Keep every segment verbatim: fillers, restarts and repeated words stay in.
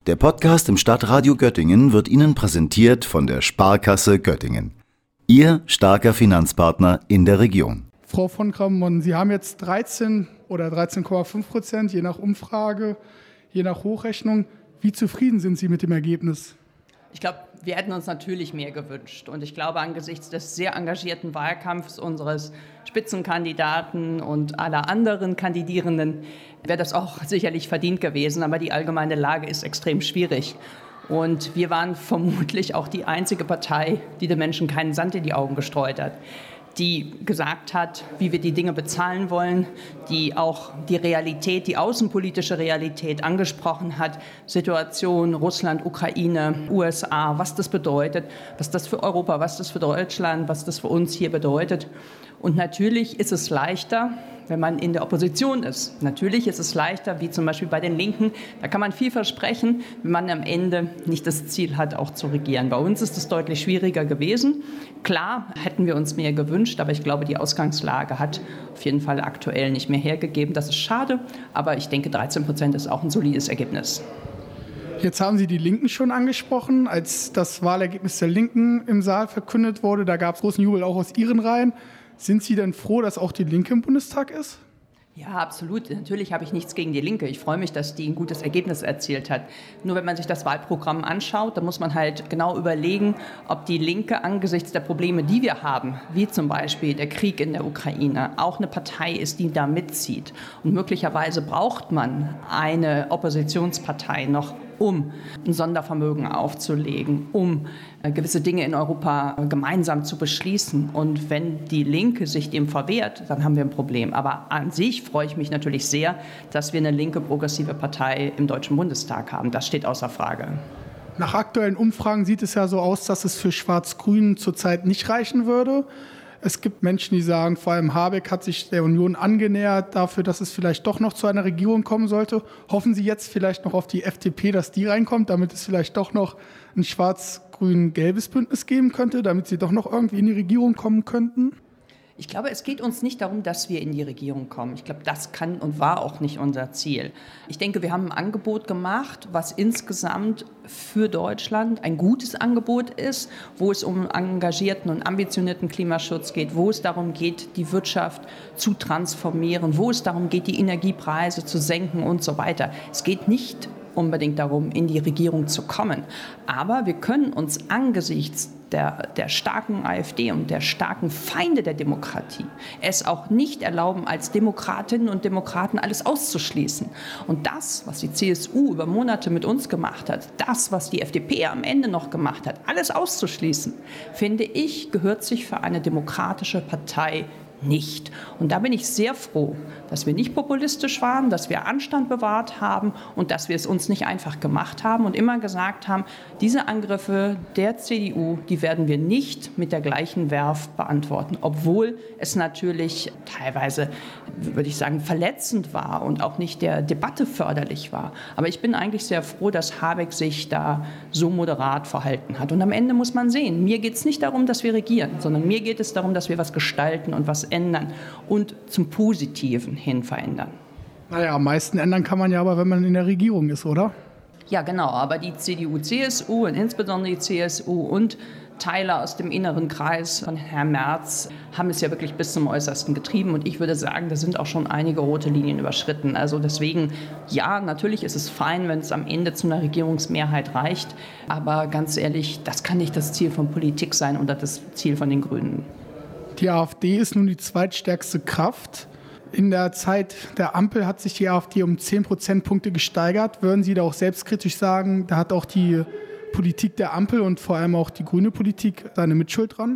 Der Podcast im Stadtradio Göttingen wird Ihnen präsentiert von der Sparkasse Göttingen. Ihr starker Finanzpartner in der Region. Frau von Kramon, Sie haben jetzt dreizehn oder dreizehn Komma fünf Prozent, je nach Umfrage, je nach Hochrechnung. Wie zufrieden sind Sie mit dem Ergebnis? Ich glaube, wir hätten uns natürlich mehr gewünscht. Und ich glaube, angesichts des sehr engagierten Wahlkampfs unseres Spitzenkandidaten und aller anderen Kandidierenden wäre das auch sicherlich verdient gewesen. Aber die allgemeine Lage ist extrem schwierig. Und wir waren vermutlich auch die einzige Partei, die den Menschen keinen Sand in die Augen gestreut hat, die gesagt hat, wie wir die Dinge bezahlen wollen, die auch die Realität, die außenpolitische Realität angesprochen hat, Situation Russland, Ukraine, U S A, was das bedeutet, was das für Europa, was das für Deutschland, was das für uns hier bedeutet. Und natürlich ist es leichter, wenn man in der Opposition ist. Natürlich ist es leichter, wie zum Beispiel bei den Linken. Da kann man viel versprechen, wenn man am Ende nicht das Ziel hat, auch zu regieren. Bei uns ist es deutlich schwieriger gewesen. Klar hätten wir uns mehr gewünscht, aber ich glaube, die Ausgangslage hat auf jeden Fall aktuell nicht mehr hergegeben. Das ist schade, aber ich denke, dreizehn Prozent ist auch ein solides Ergebnis. Jetzt haben Sie die Linken schon angesprochen. Als das Wahlergebnis der Linken im Saal verkündet wurde, da gab es großen Jubel auch aus Ihren Reihen. Sind Sie denn froh, dass auch die Linke im Bundestag ist? Ja, absolut. Natürlich habe ich nichts gegen die Linke. Ich freue mich, dass die ein gutes Ergebnis erzielt hat. Nur wenn man sich das Wahlprogramm anschaut, dann muss man halt genau überlegen, ob die Linke angesichts der Probleme, die wir haben, wie zum Beispiel der Krieg in der Ukraine, auch eine Partei ist, die da mitzieht. Und möglicherweise braucht man eine Oppositionspartei noch, um ein Sondervermögen aufzulegen, um gewisse Dinge in Europa gemeinsam zu beschließen. Und wenn die Linke sich dem verwehrt, dann haben wir ein Problem. Aber an sich freue ich mich natürlich sehr, dass wir eine linke progressive Partei im Deutschen Bundestag haben. Das steht außer Frage. Nach aktuellen Umfragen sieht es ja so aus, dass es für Schwarz-Grün zurzeit nicht reichen würde. Es gibt Menschen, die sagen, vor allem Habeck hat sich der Union angenähert dafür, dass es vielleicht doch noch zu einer Regierung kommen sollte. Hoffen Sie jetzt vielleicht noch auf die F D P, dass die reinkommt, damit es vielleicht doch noch ein schwarz-grün-gelbes Bündnis geben könnte, damit Sie doch noch irgendwie in die Regierung kommen könnten? Ich glaube, es geht uns nicht darum, dass wir in die Regierung kommen. Ich glaube, das kann und war auch nicht unser Ziel. Ich denke, wir haben ein Angebot gemacht, was insgesamt für Deutschland ein gutes Angebot ist, wo es um engagierten und ambitionierten Klimaschutz geht, wo es darum geht, die Wirtschaft zu transformieren, wo es darum geht, die Energiepreise zu senken und so weiter. Es geht nicht unbedingt darum, in die Regierung zu kommen. Aber wir können uns angesichts der, der starken AfD und der starken Feinde der Demokratie es auch nicht erlauben, als Demokratinnen und Demokraten alles auszuschließen. Und das, was die C S U über Monate mit uns gemacht hat, das, was die F D P am Ende noch gemacht hat, alles auszuschließen, finde ich, gehört sich für eine demokratische Partei nicht. Und da bin ich sehr froh, dass wir nicht populistisch waren, dass wir Anstand bewahrt haben und dass wir es uns nicht einfach gemacht haben und immer gesagt haben, diese Angriffe der C D U, die werden wir nicht mit der gleichen Werf beantworten, obwohl es natürlich teilweise, würde ich sagen, verletzend war und auch nicht der Debatte förderlich war. Aber ich bin eigentlich sehr froh, dass Habeck sich da so moderat verhalten hat. Und am Ende muss man sehen, mir geht es nicht darum, dass wir regieren, sondern mir geht es darum, dass wir was gestalten und was ändern und zum Positiven hin verändern. Naja, am meisten ändern kann man ja aber, wenn man in der Regierung ist, oder? Ja, genau. Aber die C D U C S U und insbesondere die C S U und Teile aus dem inneren Kreis von Herrn Merz haben es ja wirklich bis zum Äußersten getrieben. Und ich würde sagen, da sind auch schon einige rote Linien überschritten. Also deswegen, ja, natürlich ist es fein, wenn es am Ende zu einer Regierungsmehrheit reicht. Aber ganz ehrlich, das kann nicht das Ziel von Politik sein oder das Ziel von den Grünen. Die AfD ist nun die zweitstärkste Kraft. In der Zeit der Ampel hat sich die AfD um zehn Prozentpunkte gesteigert. Würden Sie da auch selbstkritisch sagen, da hat auch die Politik der Ampel und vor allem auch die grüne Politik seine Mitschuld dran?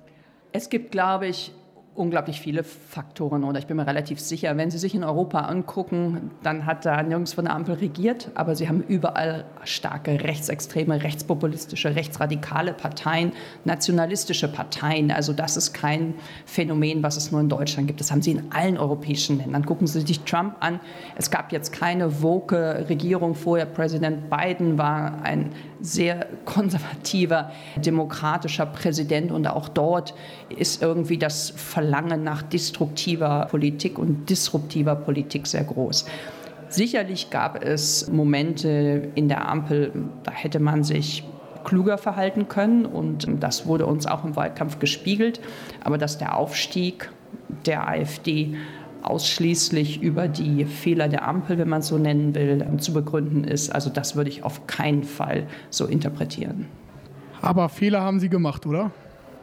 Es gibt, glaube ich, unglaublich viele Faktoren oder ich bin mir relativ sicher, wenn Sie sich in Europa angucken, dann hat da nirgendwo eine Ampel regiert, aber Sie haben überall starke rechtsextreme, rechtspopulistische, rechtsradikale Parteien, nationalistische Parteien. Also das ist kein Phänomen, was es nur in Deutschland gibt. Das haben Sie in allen europäischen Ländern. Gucken Sie sich Trump an. Es gab jetzt keine woke Regierung vorher. Präsident Biden war ein sehr konservativer, demokratischer Präsident und auch dort ist irgendwie das Verlangen nach destruktiver Politik und disruptiver Politik sehr groß. Sicherlich gab es Momente in der Ampel, da hätte man sich kluger verhalten können und das wurde uns auch im Wahlkampf gespiegelt. Aber dass der Aufstieg der AfD ausschließlich über die Fehler der Ampel, wenn man es so nennen will, zu begründen ist, also das würde ich auf keinen Fall so interpretieren. Aber Fehler haben Sie gemacht, oder?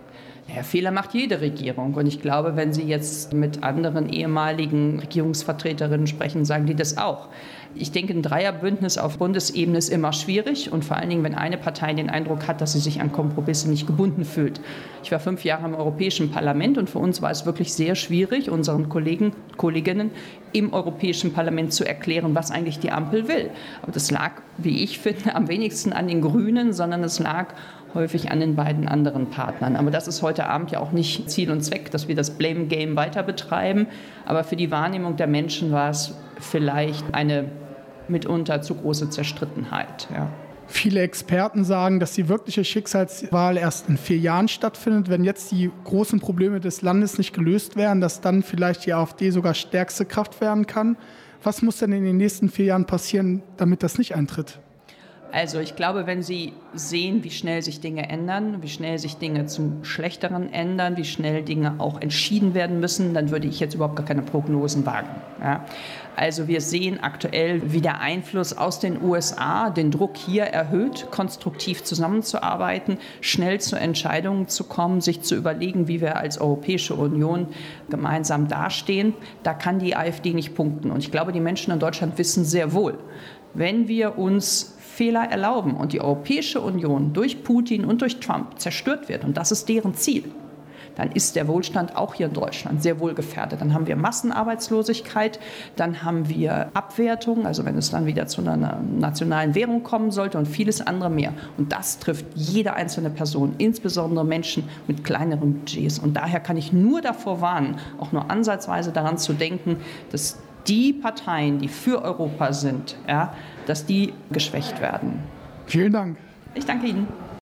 Ja, Fehler macht jede Regierung. Und ich glaube, wenn Sie jetzt mit anderen ehemaligen Regierungsvertreterinnen sprechen, sagen die das auch. Ich denke, ein Dreierbündnis auf Bundesebene ist immer schwierig. Und vor allen Dingen, wenn eine Partei den Eindruck hat, dass sie sich an Kompromisse nicht gebunden fühlt. Ich war fünf Jahre im Europäischen Parlament und für uns war es wirklich sehr schwierig, unseren Kollegen, Kolleginnen im Europäischen Parlament zu erklären, was eigentlich die Ampel will. Aber das lag, wie ich finde, am wenigsten an den Grünen, sondern es lag häufig an den beiden anderen Partnern. Aber das ist heute Abend ja auch nicht Ziel und Zweck, dass wir das Blame Game weiter betreiben. Aber für die Wahrnehmung der Menschen war es vielleicht eine mitunter zu große Zerstrittenheit. Ja. Viele Experten sagen, dass die wirkliche Schicksalswahl erst in vier Jahren stattfindet. Wenn jetzt die großen Probleme des Landes nicht gelöst werden, dass dann vielleicht die AfD sogar stärkste Kraft werden kann. Was muss denn in den nächsten vier Jahren passieren, damit das nicht eintritt? Also ich glaube, wenn Sie sehen, wie schnell sich Dinge ändern, wie schnell sich Dinge zum Schlechteren ändern, wie schnell Dinge auch entschieden werden müssen, dann würde ich jetzt überhaupt gar keine Prognosen wagen. Ja. Also wir sehen aktuell, wie der Einfluss aus den U S A den Druck hier erhöht, konstruktiv zusammenzuarbeiten, schnell zu Entscheidungen zu kommen, sich zu überlegen, wie wir als Europäische Union gemeinsam dastehen. Da kann die AfD nicht punkten. Und ich glaube, die Menschen in Deutschland wissen sehr wohl, wenn wir uns Fehler erlauben und die Europäische Union durch Putin und durch Trump zerstört wird, und das ist deren Ziel, dann ist der Wohlstand auch hier in Deutschland sehr wohl gefährdet. Dann haben wir Massenarbeitslosigkeit, dann haben wir Abwertung, also wenn es dann wieder zu einer nationalen Währung kommen sollte und vieles andere mehr. Und das trifft jede einzelne Person, insbesondere Menschen mit kleineren Budgets. Und daher kann ich nur davor warnen, auch nur ansatzweise daran zu denken, dass die Parteien, die für Europa sind, ja, dass die geschwächt werden. Vielen Dank. Ich danke Ihnen.